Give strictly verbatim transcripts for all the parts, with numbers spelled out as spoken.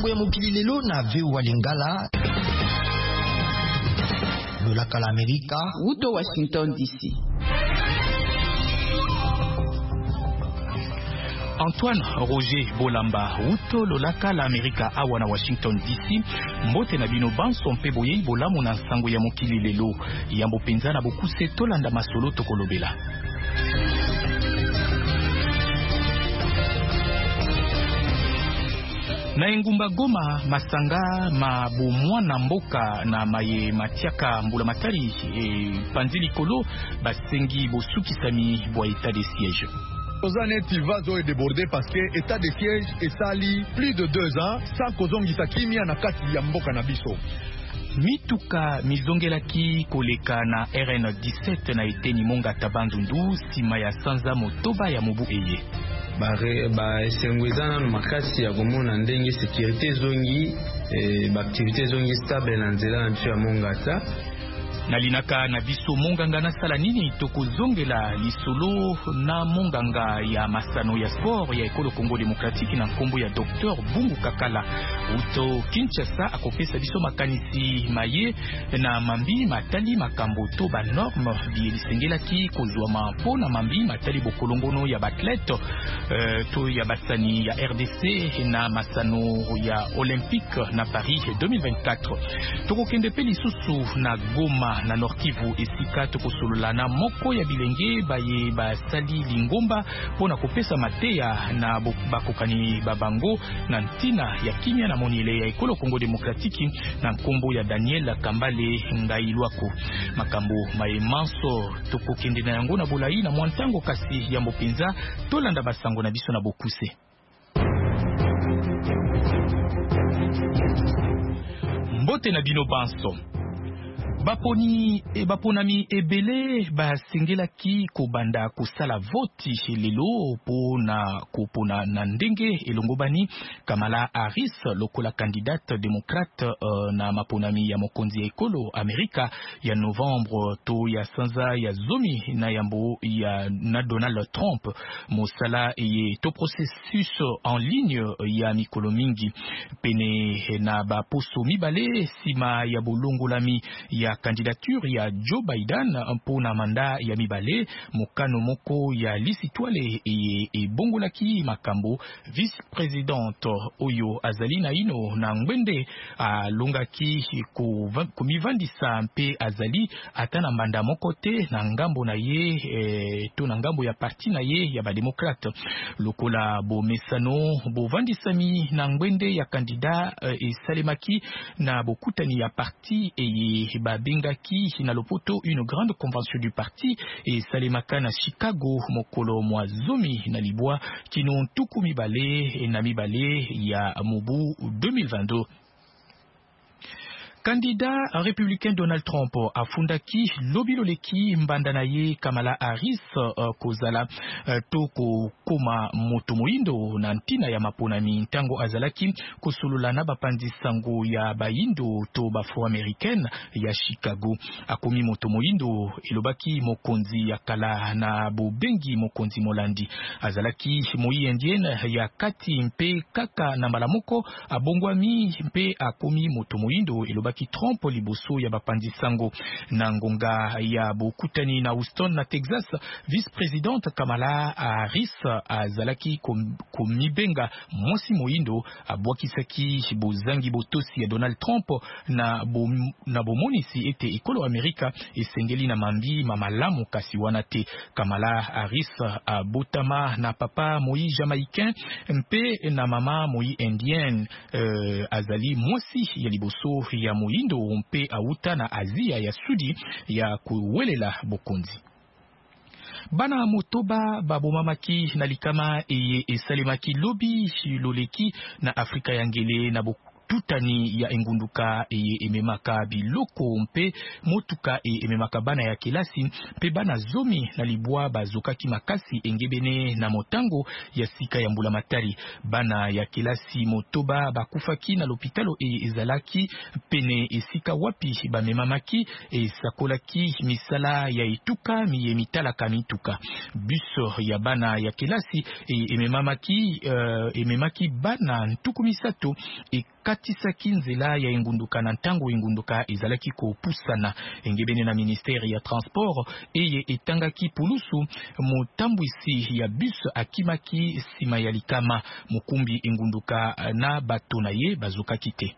masango ya mokili lelo na V O A Lingala. Lolaka la Amerika, Uto Washington D C. Antoine Roger Bolamba, Uto Lolaka la Amerika awa na Washington D C. Mbote na bino banso mpe boye bolamu na sango ya mokili lelo. Yambo penza na bokuse tolanda masolo tokolobela. Na engumba Goma masanga mabomwa na mboka na maye matiaka mbula matari e panzili kolo basengi bosukisami bwa état de siège. Ozaneti vazo est débordé parce que état de siège est sali plus de deux ans sans kozongisa kimia na kati ya mboka na biso. Mituka mizongelaki koleka na R N dix-sept na eteni monga tabandundu sima ya sanza motoba ya mobu eye. Bare ba esengwezana no makasi ya komona ndenge sécurité zongi e ba activité zongi stable na nzela na ya mongata. Nalinaka na biso monganga na sala nini tokozongela lisolo na monganga ya masano ya sport ya ekolo Congo Démocratique na nkombo ya Docteur Bungu Kakala. Uto Kinshasa akopesa biso makanisi maye na mambi matali makambo to ba norme bielisengelaki kozwa mampo na mambi matali bokolongono ya bathlète uh, to ya basani ya R D C na masano ya Olympique na Paris deux mille vingt-quatre. Tokokende pe lisusu na Goma na Nord Kivu esika tokosolola na moko ya bilenge baye basali lingomba pona kopesa mateya na bakokani babango na ntina ya kimia na monile ya ekolo Congo Démocratique na nkombo ya Daniel Kambale Ngailwako. Makambo maye manso tokokende na yango na bolai na mwantango kasi ya mopinza tolanda basango na biso na bokuse. Mbote na bino banso Baponi e baponami ebele basengelaki kobanda kosala voti lelo pona kopona na ndenge elongobani Kamala Harris lokola candidate démocrate uh, na maponami ya mokonzi ya ekolo Amerika ya Novembre to ya sanza ya zomi na yambo ya na Donald Trump mosala eye to processus en ligne ya mikolo mingi pene na baposo mibale sima ya bolongolami ya candidature ya Joe Biden mpona manda ya mibale mokano moko ya lisitwale e, e bongolaki makambo vice-présidente oyo azali na ino na ngwende alongaki kumivandisa mpe azali ata na mbanda moko te na ngambo na ye e, to na ngambo ya parti na ye ya bademokrate lokola bomesano bovandisami na ngwende ya kandida e, esalemaki na bokutani ya parti eye babengaki na lopoto une grande convention du parti et salemaka na Chicago mokolo mwa zomi na libwa kino tuku mibale na mibale ya mobu deux mille vingt-deux. Candidat républicain Donald Trump afundaki lobiloleki mbandana ye Kamala Harris uh, kozala uh, toko koma moto moindo na ntina ya maponami ntango azalaki kosulula na bapandi sango ya baindo to bafro-américaine ya Chicago. Akomi moto moindo elobaki mokonzi ya kala na bobengi mokonzi molandi. Azalaki moi indienne ya kati mpe kaka na malamoko abongwami mpe akomi moto moindo elobaki Trump liboso ya bapandi sango na ngonga ya bokutani na Houston na Texas. Vice-présidente Kamala Harris azalaki komibenga mwasi moindo abwakisaki bozangi botosi ya Donald Trump na bo, na bomonisi ete ekolo Amerika esengeli na mambi mamalamu kasi wana te. Kamala Harris abotama na papa moi jamaïcain mpe na mama moi indienne uh, azali mwasi ya liboso ya moindo mpe auta na Asia ya sudi ya kuwelela bokonzi. Bana motoba babomamaki na likama eye esalemaki lobi loleki na Afrika ya ngele na bokonzi tutani ya engunduka e ememaka biloko mpe motuka e ememaka bana ya kelasi mpe bana zomi na libwa bazokaki makasi engebene na motango ya sika ya mbula matari. Bana ya kelasi motoba bakufaki na lopitalo e ezalaki pene esika wapi bamemamaki e sakolaki misala ya etuka miye mitalaka mituka. Bus ya bana ya kelasi e ememamaki uh, ememaki bana ntuku misato e bakatisaki nzela ya engunduka na ntango engunduka ezalaki kopusana. Engebene na ministère ya transport eye etangaki pulusu motambwisi ya bus akimaki sima ya likama. Mukumbi engunduka na bato na ye bazokaki te.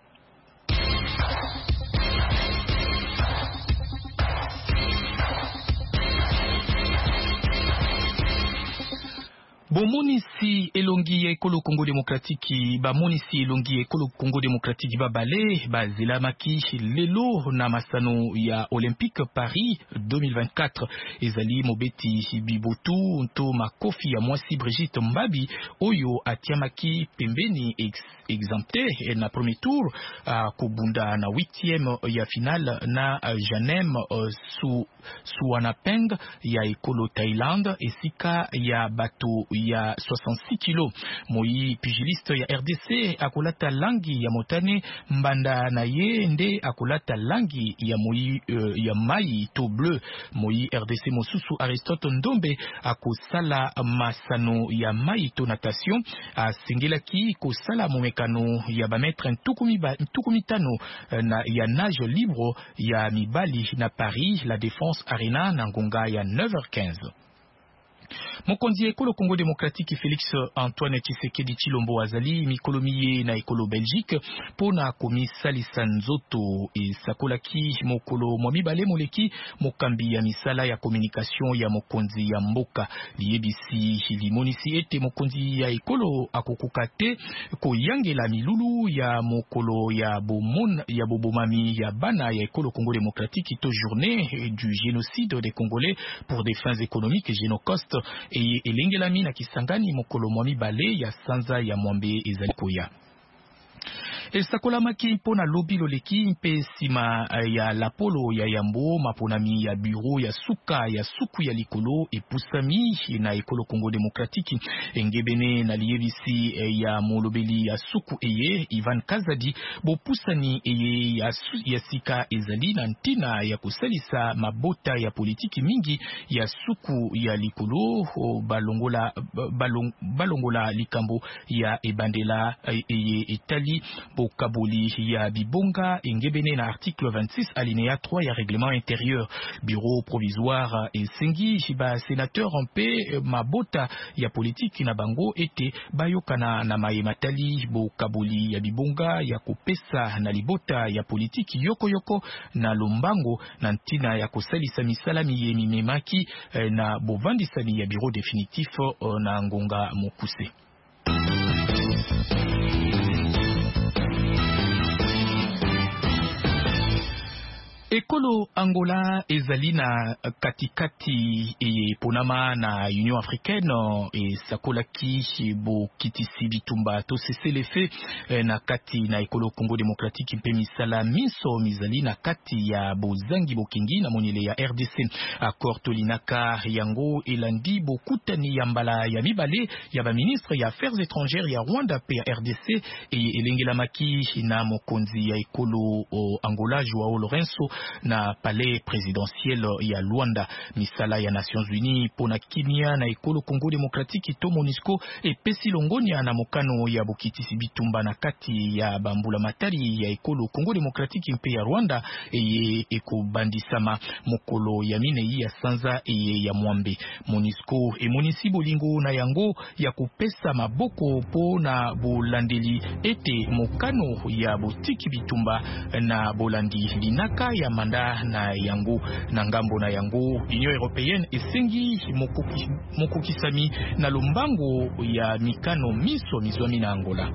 Bomonisi elongi ya ekolo Congo Démocratique ba monisi elongi ya ekolo Congo Démocratique ba bale ba zilamaki lelo na masano ya Olympique Paris deux mille vingt-quatre. Ezali mobeti bibotu nto makofi ya mwasi Brigitte Mbabi oyo atiamaki pembeni ex exempté na premier tour uh, kubunda na huitième ya finale na uh, Janem uh, su Suwanapeng ya ekolo Thailand esika ya bato ya soixante-six kilos. Moi pugiliste ya R D C akolata langi ya motane mbanda na ye nde akolata langi ya moi uh, ya mai to bleu. Moi R D C mosusu Aristote Ndombe akosala masano ya mai to natation asengelaki kosala momekano ya ba maître ntukumi ba ntukumi tano na ya nage libre ya mibali na Paris la Défense Arena na ngonga ya neuf heures quinze. Mokonzi ekolo Congo Démocratique Félix Antoine Tshisekedi Tshilombo azali mikolomiye na ekolo Belgique pona komisa lisanzoto e sakolaki mokolo mwamibale moleki mokambi ya misala ya communication ya mokonzi ya mboka liyebisi limonisi ete mokonzi ya ekolo akokuka te koyangela milulu ya mokolo ya bomon ya bobomami ya bana ya ekolo Congo Démocratique to journée du génocide des Congolais pour des fins économiques Génocost et elengelami na Kisangani mokolo mwami bale ya sanza ya mwambe ezalikoya. Esakolamaki mpona lobi loleki mpe sima ya lapolo ya yambo maponami ya bureau ya suka ya suku ya likolo epusami na ekolo Congo Démocratique. Engebene na liebisi ya molobeli ya suku eye Ivan Kazadi bopusani eye ya, ya sika ezali na ntina ya kosalisa mabota ya politiki mingi ya suku ya likolo balongola, balong, balongola likambo ya ebandela eye etali Kaboli ya bibonga engebene na article vingt-six alinéa trois ya règlement intérieur. Bureau provisoire esengi ba sénateur mpe mabota ya politique na bango ete bayokana na mayematali bo kaboli ya bibonga ya kopesa na libota ya politique yoko yoko na lombango na ntina ya kosalisa misala miye mimemaki na bovandisani ya bureau définitif na ngonga mokuse. Ekolo Angola ezali na katikati e ponama na Union Africaine e sakolaki bo kitisi bitumba to seselefe na kati na ekolo Congo Démocratique mpe misala miso mizali na kati ya bozangi bokingi na monele ya R D C. Accord tolinaka yango elandi bokutani ya mbala ya mibale ya ba ministre ya affaires étrangères ya Rwanda pe ya R D C e elengelamaki na mokonzi ya ekolo Angola Joao Lourenço na palais présidentiel ya Luanda. Misala ya Nations Unies pona kimia na ekolo Congo Démocratique to MONUSCO e pesi longonia na mokano ya bokitisi bitumba na kati ya bambula matari ya ekolo Congo Démocratique mpe ya Rwanda eye ekobandisama mokolo ya minei ya sanza eye ya mwambe. MONUSCO e monisi bolingo na yango ya kopesa maboko pona bolandeli ete mokano ya botiki bitumba na bolandi linaka ya manda na yango na ngambo na yango. Union Européenne esengi mokoki, mokokisami na lombango ya mikano miso mizwami na Angola.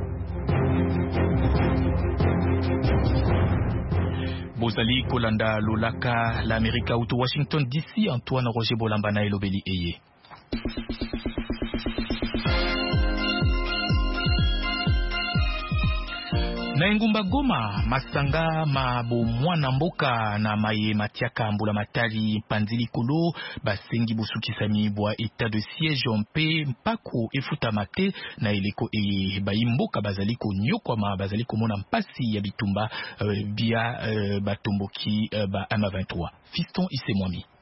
Bozali kolanda lolaka la Amerika auto Washington D C. Antoine Roger Bolamba na elobeli eye. Na engumba Goma masanga mabo mwana mboka na maye matiaka mbula matali panzili kolo basengi busukisami bwa état de siège mpe mpako efuta mate na eleko e bayimboka bazaliko nyoko ma bazaliko mona mpasi ya bitumba uh, bia uh, batomboki uh, ba M vingt-trois. Fiston Isemwami.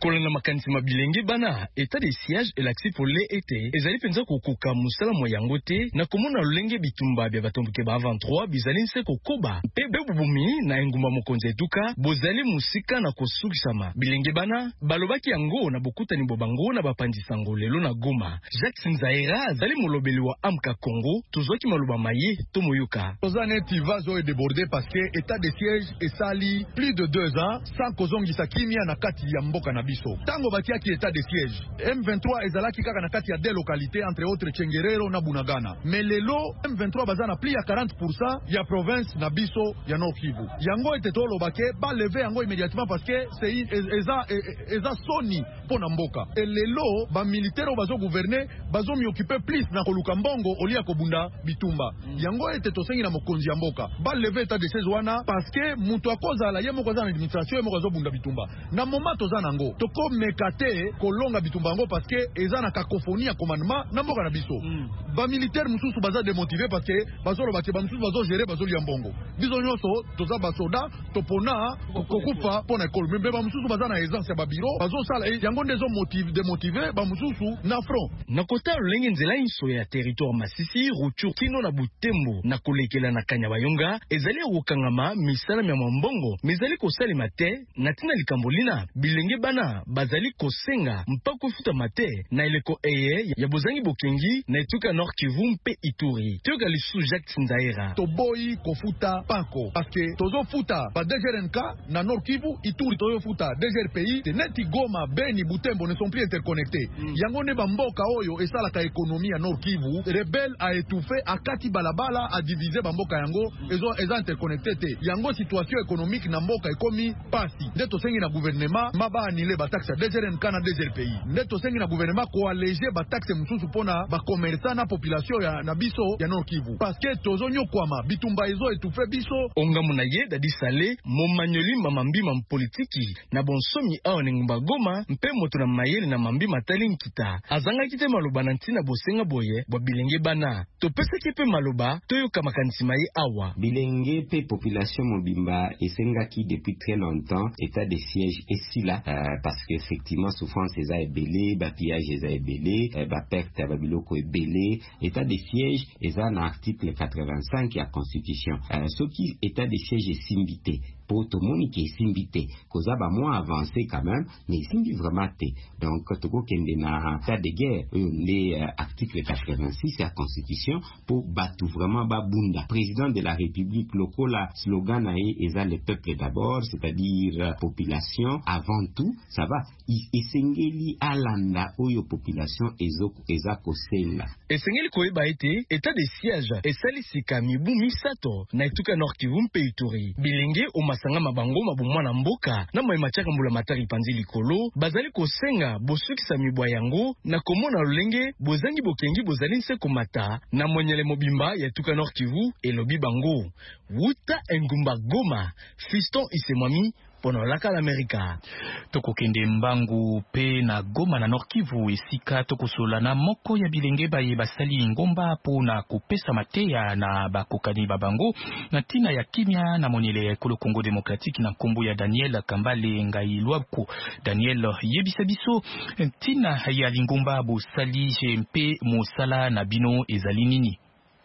kolanda makanisi mabilenge bana état de siège elakisi pole ete ezali penza kokoka musala mo yango te na komona lolenge bitumba bya batomboke ba vingt-trois bizali nse kokoba mpe bebubumi na engumba mokonzi eduka bozali musika na kosukisama bilenge bana balobaki yango na bokutani bobango na bapandisango lelo na Goma. Jacques Nzaira azali molobeli wa Amka Congo tozwaki maloba maye to moyoka tozane tivazo e débordé parce que état de siège esali plus de deux ans sans kozongisa kimia na kati ya mboka na biso tango batiaki état de siège M vingt-trois ezalaki kaka na kati ya deux localités entre autres Tchengerero na Bunagana mais lelo M vingt-trois baza na plus ya quarante pour cent ya province na biso ya Nord Kivu yango ete tolobake ba lever yango immédiatement parce que c'est eza eza soni pona mboka et lelo ba militaire bazo gouverner bazo mi occuper plus na koluka mbongo olia kobunda bitumba mm. yango ete tosengi na mokonzi ya mboka ba lever état de siège wana parce que mutu akoza la yemo koza na administration yemo kozo bunda bitumba na moment toza nango toko mekate kolonga bitumba ngo parce que eza na cacophonie ya commandement na mboka na biso mm. ba militaire mususu baza démotivé parce que bazolo bati ba mususu bazo gérer bazo lia mbongo biso nyoso toza ba soda topona kokufa pona ekolo mais ba mususu baza na aisance ya ba bureau bazo sala yango ndezo motive démotivé ba mususu na front na kota lolenge nzela inso ya territoire Masisi Rutshuru kino na Butembo na kolekela na Kanya Bayonga ezali okangama misala ya mbongo mezali kosalema te na tina likambo lina bilenge bana bazali kosenga mpako futa mate na eleko eye ya bozangi bokengi na etuka Nord Kivu mpe Ituri tioka lisu Jacques Nzaira toboyi kofuta pako parce que tozo futa ba D G R N K na Nord Kivu Ituri tozo futa D G R P I teneti Goma Beni Butembo ne sont plus interconnectés mm. yango ne bamboka oyo esala ka économie ya Nord Kivu rebelle a étouffé akati balabala a divisé bamboka yango mm. ezo eza interconnecté te yango situation économique na mboka ekomi pasi ndeto sengi na gouvernement maba anile ba taxe D G R N K na D G R P I ndeto sengi na gouvernement ko alléger ba taxe mususu pona ba commerçant na population ya na biso ya Nord Kivu parce que tozo nyokwama bitumba ezo étouffé biso onga munaye dadi sale momanyoli mamambi mam politiki na bonsomi aone ngumba Goma mpe moto na mayele na mambi matali nkita azanga kite maloba na ntina bosenga boye bwa bilenge bana topesa kepe maloba toyoka makanisi maye awa bilenge pe population mobimba esenga ki depuis très longtemps état de siège ici là euh, parce que effectivement souffrance eza ebele ba pillage eza ebele euh, ba perte ba biloko ebele état de siège eza na article quatre-vingt-cinq ya constitution euh, ce qui état de siège esimbité pour tout le monde qui est simbité cause ba moins avancé quand même mais simbi vraiment té donc toko kende na état de guerre les euh, article quatre-vingt-six la constitution pour battre vraiment babunda président de la république lokola slogan nae eza le peuple d'abord c'est-à-dire euh, population avant tout ça va esengeli alanda oyo population ezo eza kosenga esengeli koyeba ete état de siège esali sikami bu misato na etuka Nord Kivu mpe Ituri bilenge o masanga mabango mabumwa na mboka na moye machaka mbula matari panzi likolo bazali kosenga bosukisa mibwa yango na komona lolenge bozangi bokengi bozali nse komata na monyele mobimba ya etuka Nord Kivu elobi bango wuta engumba Goma Fiston Isemwami pona laka l'Amerika toko kende mbangu pe na Goma na Nord Kivu esika toko solana moko ya bilenge baye basali ngomba pona kopesa mateya na bakokani babango na tina ya kimia na monyele ya kolo Congo démocratique na kombo ya Daniel Kambale ngai lwako Daniel yebisa biso tina ya lingomba bo sali jempe mosala na bino ezali nini.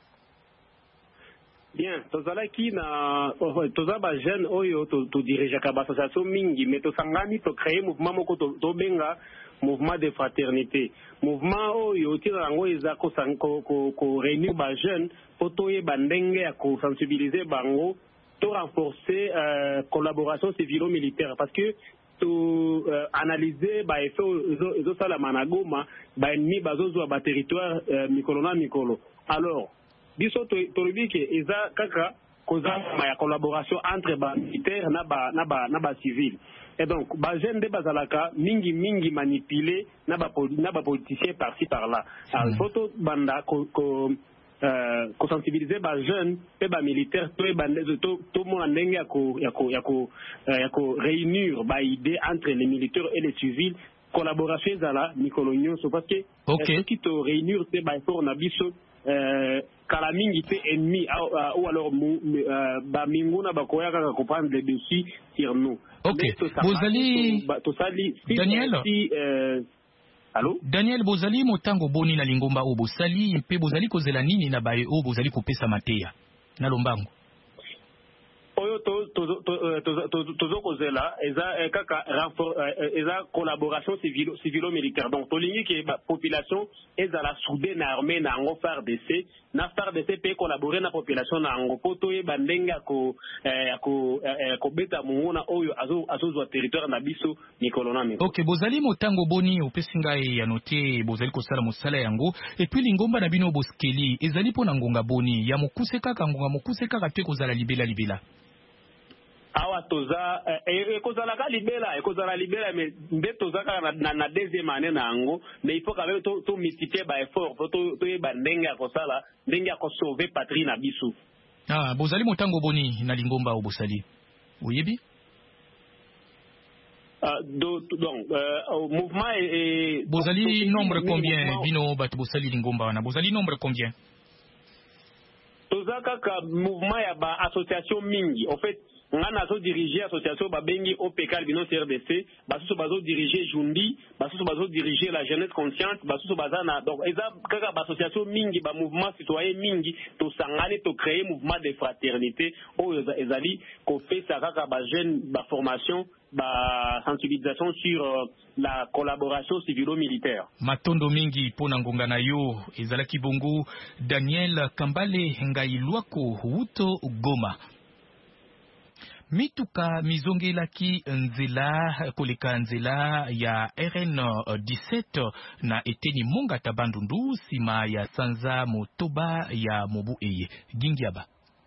Bien, tozalaki na toza ba jeune oyo to, to dirige ka ba association mingi mais to sangami to créer mouvement moko to, to benga mouvement de fraternité. Mouvement oyo tira ngo eza ko ko ko, ko réunir ba jeune poto ye bandenge ya ko sensibiliser bango to renforcer euh, collaboration civilo-militaire parce que to euh, analyser ba effet ezo ezo sala managoma ba ennemi bazozo ba territoire euh, mikolo na mikolo. Alors biso tolobi ke eza kaka kozama ya collaboration entre ba militaire na ba na ba na ba civil et donc ba jeune de bazalaka mingi mingi manipuler na ba na ba politicien par-ci par-là alors photo banda ko ko euh ko sensibiliser ba jeune pe ba militaire to bande to to mo ndenge ya ko ya ko ya ko ya ko réunir ba idée entre les militaires et les civils collaboration zala nicolonio so parce que okay. qui to réunir te ba for na biso euh kala mingi te ennemi ou alors ba minguna ba koya ka comprendre le dessus sur nous. Ok. Bozali Daniel euh, Allô? Daniel Bozali motango boni na lingomba o bosali mpe bozali kozela nini na baye o bozali kopesa mateya na lombango oyo to to to to kozela eza kaka eza collaboration civilo civilo militaire donc tolingi ke ba population ezala soudée na armée na ngo F A R D C na F A R D C pe collaborer na population na ngo poto ye bandenga ko ko ko beta mungona oyo azo azozwa territoire na biso mikolo na mikolo. Ok, bozali motango boni opesinga ya noter bozali kosala mosala yango et puis lingomba na bino boskeli ezali pona ngonga boni ya mokuse kaka ngonga mokuse kaka te kozala libela libela. Awa toza ekozala ka libela ekozala libela mais nde toza ka na na deuxième année na ngo mais il faut quand même to to multiplier ba effort to to ba ndenga ko sala ndenga ko sauver patrie na biso. Ah, bozali motango boni na lingomba o bosali oyebi Uh, do, donc euh, mouvement et bozali donc, nombre combien bino bat bosali lingomba wana bozali nombre combien toza kaka mouvement ya ba association mingi en fait ngana zo diriger association ba bengi O P K bino C R D C basusu bazo diriger Jundi basusu bazo diriger la jeunesse consciente basusu bazana donc eza kaka ba association mingi ba mouvement citoyen mingi to sangane to créer mouvement de fraternité o ezali ko fait ça kaka ba jeune ba formation ba sensibilisation sur euh, la collaboration civilo-militaire. Matondo mingi pona ngonga na yo ezalaki bongo Daniel Kambale Ngailwako Wuto Goma. Mituka mizongelaki nzela koleka nzela ya R N dix-sept na eteni monga tabandundu sima ya sanza motoba ya mobu eye gingiaba.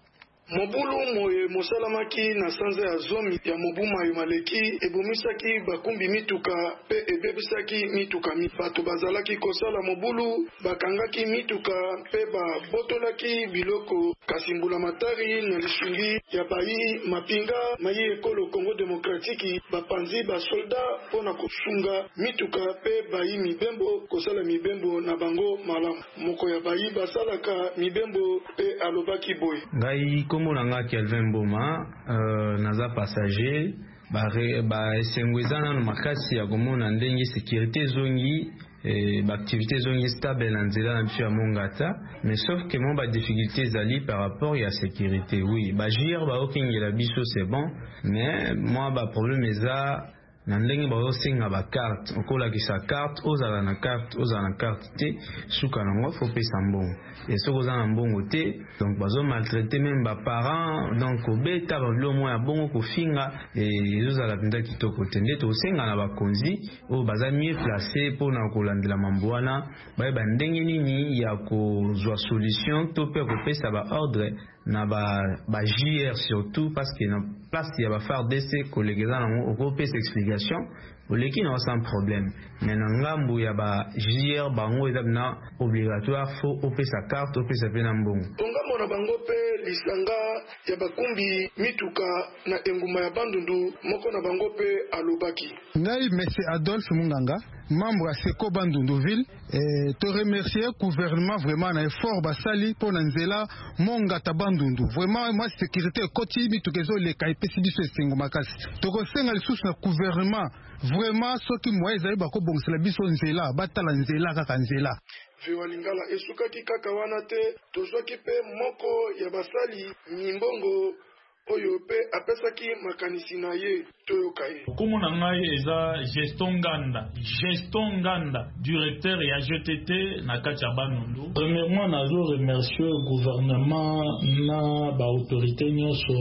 Mobulu moye mosalamaki na sanza ya zomi ya mobu mayo maleki ebomisaki bakumbi mituka pe ebebisaki mituka mi bato bazalaki kosala mobulu bakangaki mituka pe babotolaki biloko kasi mbula matari na lisungi ya bayi mapinga mayi ekolo Congo Demokratiki bapanzi basolda pona kosunga mituka pe bayi mibembo kosala mibembo na bango malamu moko ya bayi basalaka mibembo pe alobaki boy ngai komolanga Kelvin Boma euh, naza passager ba ba esengwezana na makasi ya komona ndenge sécurité zongi et ba activité zongi stable na nzela na biso ya mongata mais sauf que mon ba difficulté zali par rapport à sécurité oui ba jir ba okingela biso c'est bon mais moi ba problème eza na ndenge ba singa ba carte okola ki sa carte ozala na carte ozala na carte te suka na ngo faut pesa mbongo et ce que na mbongo te donc bazo maltraiter même ba parents donc obeta ba lo mo ya bongo ko finga et ozala pinda kitoko tende to singa na ba konzi o baza mieux placé pour na kolandela mamboana ba ba ndenge nini ya ko zwa solution to pe ko pesa ba ordre na ba ba J R surtout parce que na place ya ba F A R D C collègues na ngo ko pesa explication oleki na sans problème mais na ngambu ya ba J R bango eza na obligatoire faut opesa carte opesa pe na mbongo ngambo na bango pe lisanga ya bakumbi mituka na enguma ya bandundu moko na bango pe alobaki ngai monsieur Adolphe Munganga membre à Seko Bandunduville et te remercier gouvernement vraiment na effort basali pour nzela monga tabandundu vraiment moi sécurité koti mitukezo le kaipesi biso esengo makasi to ko senga lisusu na gouvernement vraiment soki moye ezali bako bongsela biso nzela batala nzela kaka nzela Viwa Lingala esukaki kaka wana te tozwaki pe moko ya basali mimbongo oyo pe apesaki makanisi na ye toyoka ye komo na ngai eza gestion nganda gestion nganda directeur ya G T T na kati ya Bandundu. Premièrement nazo remercier gouvernement na ba autorité nyonso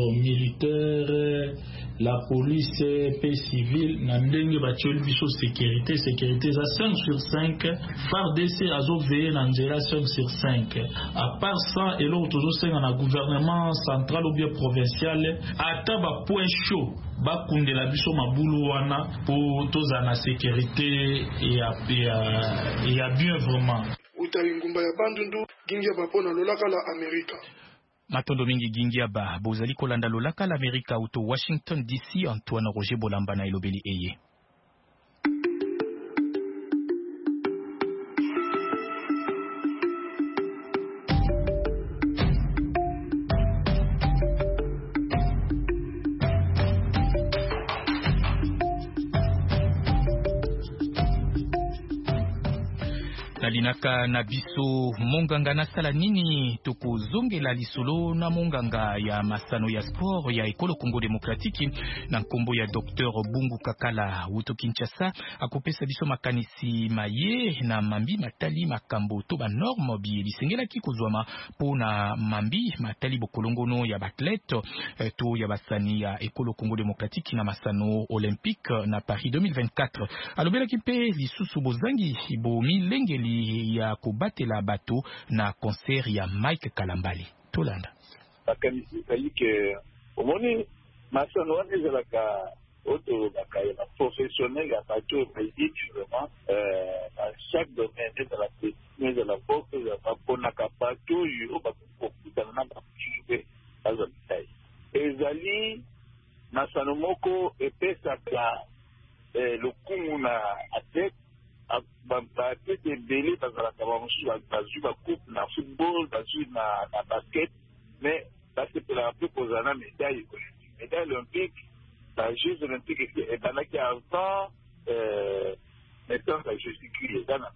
militaire la police pe civile na ndenge batioli biso sécurité sécurité za cinq sur cinq F A R D C azo veiller na nzela cinq sur cinq à part ça et l'autre toujours c'est na gouvernement central ou bien provincial ata ba point chaud ba kundela biso mabulu wana pour toza na sécurité et ya et ya bien vraiment utali ngumba ya Bandundu gingia bapona lolaka la Amerika Matondo mingi gingia ba bozali kolanda lolaka la Amerika auto Washington D C Antoine Roger Bolamba na elobeli eye Nalinaka na biso monganga na sala nini tokozongela lisolo na monganga ya masano ya sport ya ekolo Congo Demokratiki na nkombo ya Docteur Bungu Kakala wuto Kinshasa akopesa biso makanisi maye na mambi matali makambo to ba norme bi bisengelaki kozwama pona mambi matali bokolongono ya bathlète to ya basani ya ekolo Congo Demokratiki na masano olympique na Paris deux mille vingt-quatre. Alobelaki pe lisusu bozangi bo milengeli ya kobatela bato na concert ya Mike Kalambali Tolanda. Makanisi sayike omoni masano wana ezalaka oto bakaya professionnel ya bato président vraiment euh dans chaque domaine de la technique de la boxe ya bapona kapato yo bakokutana na bakibe azabisai ezali masano moko epesaka eh, lokumu na athlète batete ebele bazalaka bamosusu bazwi bacoupe na football bazwi na basket mais basepelaka mpe kozala na médaille olympique médaille olympique bajeux olympique ebandaki avant naissance ya jésus christ eza na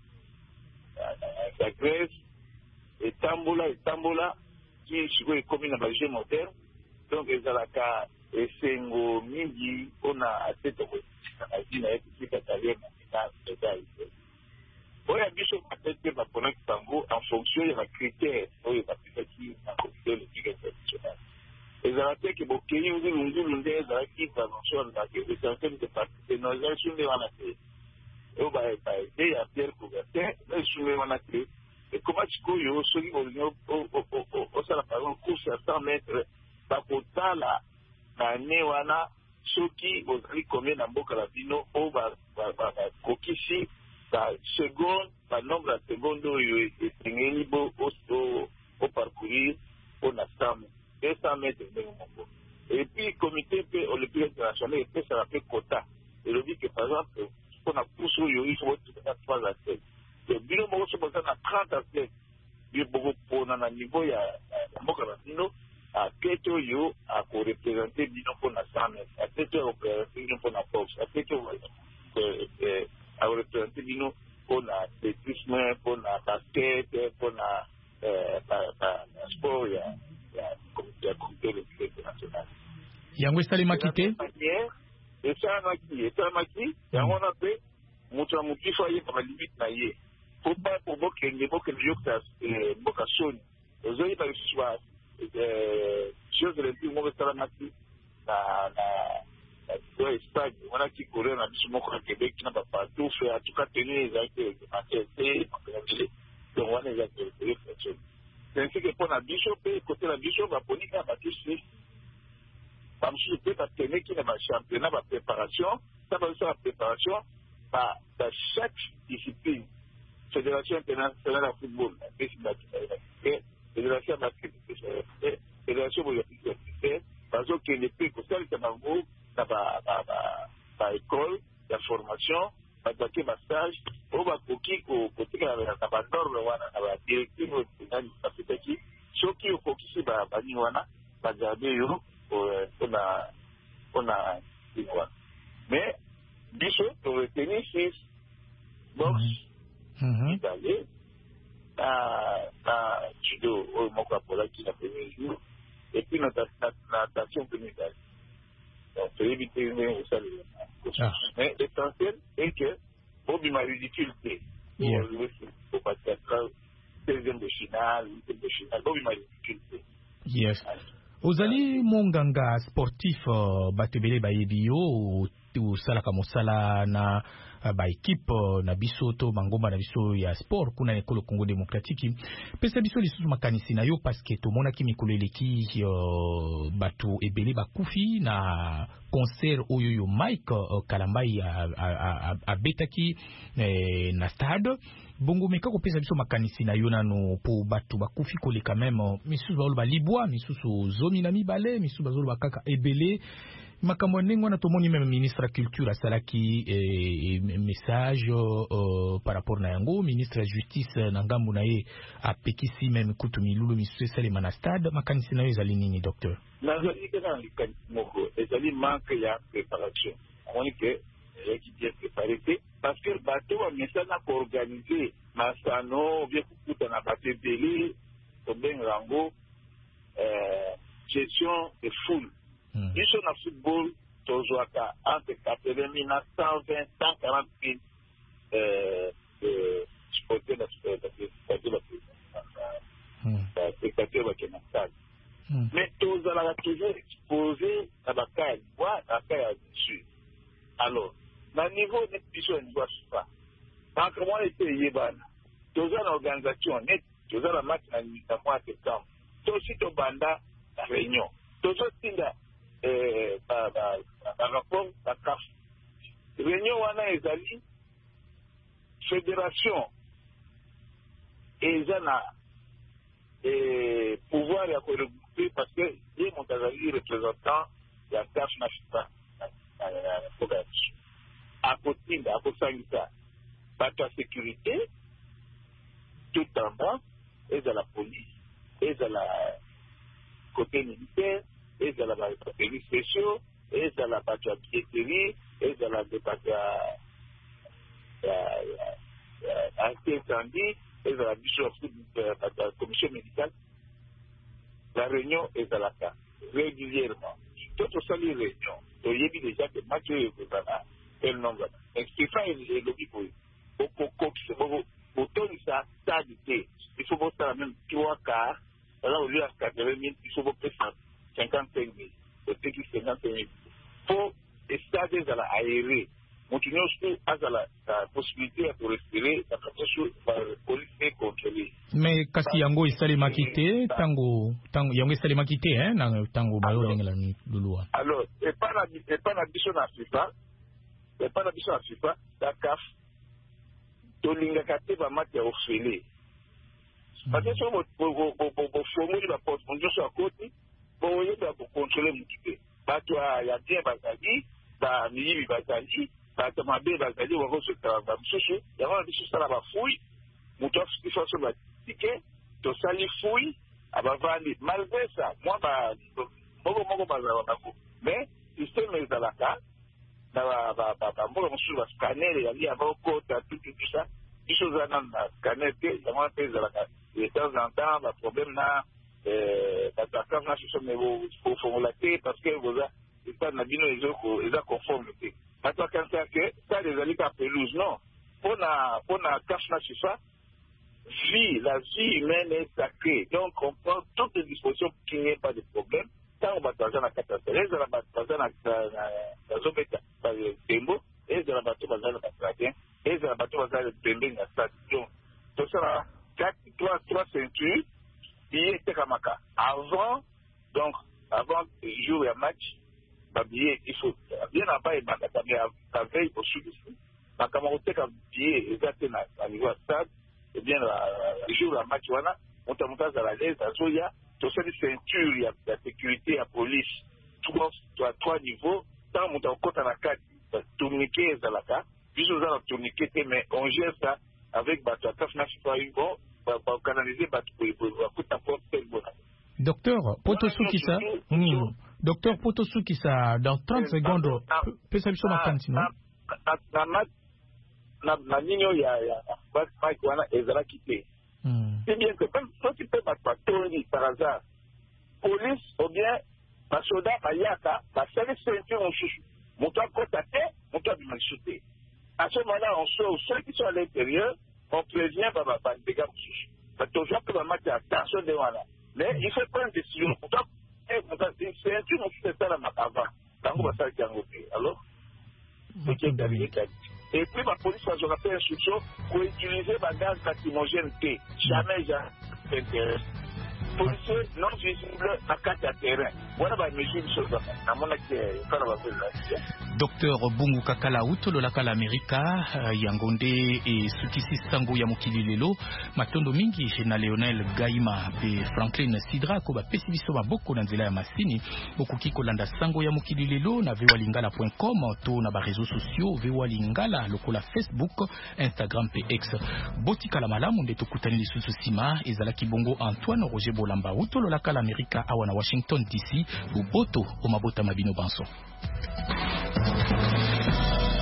grèce etambola etambola ti sikoyo ekomi na bajeux moderne donc ezalaka esengo mingi mpona atete okotika na vi na ye kotika carrière na médaille oyo biso batete baponaki bango en fonction ya bacritère oyo bapesaki na comité olympique international ezala te ke bokei ngulungulu nde ezalaki bavention nake essentiel de participer no ezali su nde wana te oyo baede ya pierre coubertin ezali su nde wana te ekoma sikoyo soki olingi osala par exemple course ya cent mètres bakotala na ne wana soki ozali combien na mboka na bino oyo bakokisi ba seconde ba nombre ya seconde oyo esengeli bo o parcourir mpona deux cents mètres ndenge moko et puis comité mpe olympique international epesaka mpe quota elobi ke par exemple mpona course oyo il faut botikaka trois athlètes bino moko so boza na trente athlètes bino bokopona na niveau ya mboka na bino athlète oyo akorepresente bino mpona cent mètres athlète oyo akorepresente bino mpona boxe athlète oyo akorepresente bino mpona athlétisme mpona basket mpona sport ya ya comité olympique international yango esalemaki te esalemaki esalemaki yango wana mpe moto na motu ifo ayeba balimite na ye po pa po bokende bokende yokota mboka soni ozoyeba lisusu ba jeux olympique moko esalemaki na na Espagne wanaki korea na biso moko ya Québec na bapatouf en tout cas tenu ezalaki matete donc wana ezalaki reflexion c'est que mpona biso mpe kote na biso baponi kaka bakisi bamosusu mpe bateneki na bachampionnat bapréparation sa bazosala préparation ba chaque discipline fédération internationale ya football apesi bakite fédération ya basket fédération boyapisite bazokende mpe kosalisa bango na baécole ya formation bazwaki bastage oyo bakoki kotika na banorme wana na badirective nani bapesaki soki okokisi bani wana bagarde yo mpona mpona ini wana mais biso toreteni six box mibale na judo oyo moko apolaki na premier jour et puis na natation mpe mibale donc toyebi te ndenge osalela mais l'essentiel est que obima ridicule te opatiatra seizième de finale huitième de finale obima ridicule te yes ozali monganga sportif uh, bato ebele bayebi yo osalaka mosala na uh, baekipe na biso to bangomba na biso ya sport kuna na ekolo Congo Demokratiki pesa biso lisusu makanisi na yo paske tomonaki mikolo eleki uh, bato ebele bakufi na concert oyo yo Mike uh, Kalambai abetaki eh, na stade bongo meka kopesa biso makanisi na yo nano po bato bakufi koleka meme misusu bazoloba libwa misusu zomi na mibale misusu bazoloba kaka ebele makambo ndenge wana tomoni meme ministre ya culture asalaki eh, message uh, par rapport na yango ministre ya justice na ngambu na ye apekisi meme kutu milulu misusu esalema na stade makanisi na yo ezali nini docteur nazali kaka na likanisi moko ezali manque ya préparation amoni ke qui bien préparé parce que bateau va maintenant organiser masano bien kukuta na bateau belé au bengango gestion de foule. Ils sont en football toujours entre quatre-vingt mille et cent vingt, cent quarante mille supporters de la spectateur qui est dans la salle. Mais tous allons toujours exposer à la caille, à la caille dessus. Alors, dans le niveau de pigeon, il ne doit pas. Quand comment était Yébana, tous allons l'organisation net, tous allons match en mois de septembre. Tous aussi au banda la réunion. Tous aussi dans le rapport de la C A F. Réunion wana ezali fédération et zana et pouvoir ya regrouper parce que les montagaliers représentants de la C A F nationale à côté de la la sécurité tout en bas et de la police et de la côté militaire et de la police spéciaux et de la billetterie et de la incendie et de la commission médicale. La réunion est à la carte régulièrement. Tout ça, les réunions. Il y a déjà que Mathieu et Gozana, quel nombre. Et Stéphane et Lobby pour il faut voter la même trois quarts. Là, au lieu de quatre-vingt mille, il faut voter cinquante-cinq mille. Voter qui cinquante-cinq mille. Pour les stades à la aérée. Continuons surtout à la possibilité de respirer, la protection par la police et contrôler. Mais kasi yango isali makite tango tango yango isali makite hein na tango bayo lengela lulua. Alors, et pas la et pas la mission à FIFA, et pas la mission à FIFA, la C A F tolinga kate ba mate au félé. Parce que sur votre formule la porte on sur à côté pour y pour contrôler mutué. Ba toi ya bien bazali, ba mili bazali. Parce que ma belle va dire on va se faire un souci, il y a un souci là bas fouille, mon toit qui fait sur le ticket, to sali fouille, à bas vendre malgré ça, moi bah moi moi bah mais système est dans la carte, bah bah bah bah moi on sur le scanner il y a lié à vos codes tout tout ça, des choses là dans le scanner que il y a moins de dans la carte, de temps en temps le problème là, euh bah ça quand là sur mes vos faut formulater parce que vous a c'est pas nabino les autres les a conformité. Maintenant, quand c'est que ça, les alliés à pelouse, non. Pour la cache na chifa, vie, la vie humaine est sacrée. Donc, on prend toutes les dispositions pour qu'il n'y ait pas de problème. Quand on va dans la catastrophe, les gens vont dans la zone de Tembo, et les gens vont dans la Stradien, et les gens vont dans la Tembo, la Stradien. Donc, ça va, quatre, trois, trois ceintures, billets Tekamaka. Avant, donc, avant le jour et match, billet, il faut bien après, la veille au sud ici, ma camarade a billet exactement à niveau stade, et bien le jour de la match, on t'a monté à la l'aise, à Zoya, tout ça, les ceintures, il y a la sécurité, la police, trois, trois niveaux, tant on t'a encore à la carte, tourniquet, à la carte, puis on a tourniquet, mais on gère ça avec la taf nationale, bon, pour canaliser, pour t'apporter le bon. Docteur Potosukisa, Docteur Potosukisa, dans trente secondes, peut ça biso makanti non? Na na na ninyo ya ya bas Mike wana ezala quitté. C'est bien que même si tu peux pas tourner par hasard, police ou bien ma soldat bayaka, ma seule ceinture en chouchou. Mon toit contaté, mon toit du malchuté. À ce moment-là, on sort ceux qui sont à l'intérieur, on prévient bah bah bah dégâts chouchou. Parce que toujours que va mettre attention de voilà. Mais il faut prendre des décisions. C'est un truc qui se fait avant. Alors, et puis ma police a fait une instruction pour utiliser ma gaz lacrymogène T. Jamais j'ai intérêt. Policiers non visibles à quatre terrain. Voilà ma mesure de chose. À mon avis, Docteur Bungu Kakala Utolo Lakala Amerika Yangonde et Sukisi Sango ya mokili lelo matondo mingi na Lionel Gaima pe Franklin Sidra ko ba pesibiso maboko na nzela ya masini bokuki kolanda sango ya mokili lelo na vewalingala point com to na ba réseaux sociaux vewalingala lokola Facebook, Instagram pe X. Botika la malamu nde tokutani lisusu sima ezalaki bongo Antoine Roger Bolamba Utolo Lakala Amerika awana Washington D C Boboto o mabota mabino banso.